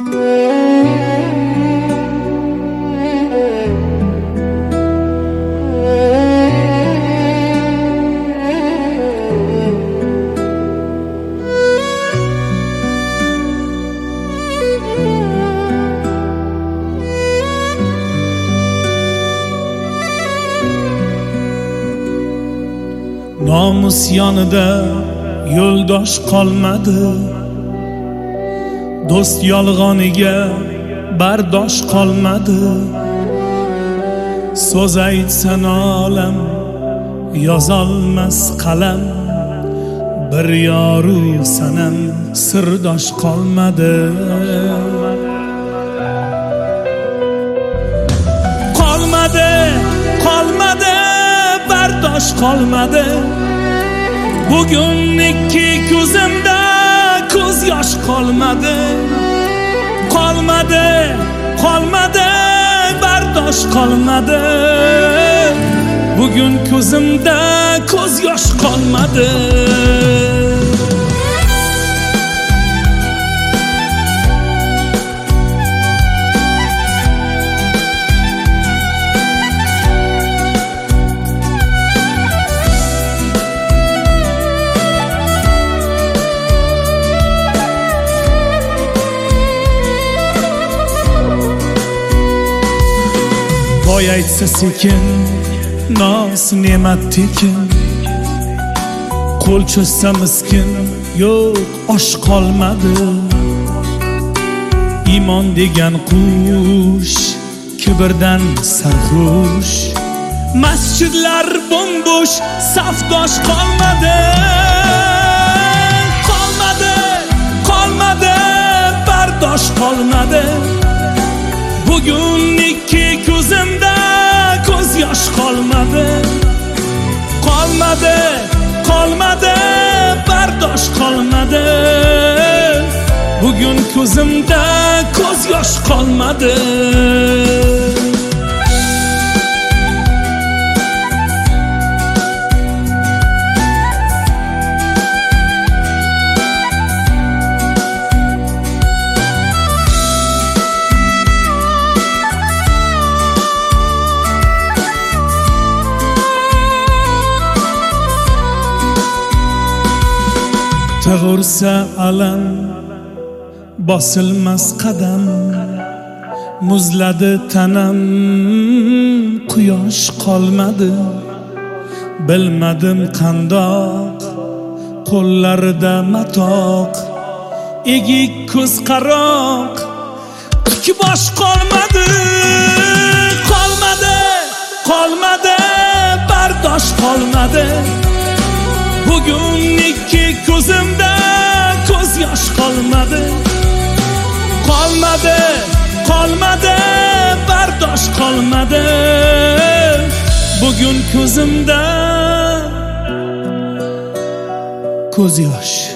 Nomus yonida yo'ldosh qolmadi, do'st yolg'oniga bardosh qolmadi. So'z aytsan olam, yozolmas qalam, bir yoru sanam sirdosh qolmadi. Qolmadi, bardosh qolmadi. Bugun ikki ko'zimda ko'z yosh qolmadi. Qolmadi, bardosh qolmadi. Bugun ko'zimda ko'z yosh qolmadi. Boy aytsa sekin, noz ne'mat tekin. Qo'l cho'zsa miskin, yo'q osh qolmadi. Iymon degan qush, kibrdan sarxush. Masjidlar bo'mbo'sh, safdosh qolmadi. Qolmadi, bardosh qolmadi. Bugun ikki ko'zimda ko'z yosh qolmadi. Qolmadi, bardosh qolmadi. Bugun ko'zimda ko'z yosh qolmadi. Tag'ursa alam, bosilmas qadam. Muzladi tanam, quyosh qolmadi. Bilmadim qandoq, qo'llarida matoq. Egik ko'z qaroq, ikki bosh qolmadi. Qolmadi, bardosh qolmadi. Bugun ikki ko'zimda ko'z yosh qolmadi. Qolmadi, bardosh qolmadi. Bugun ko'zimda ko'z yosh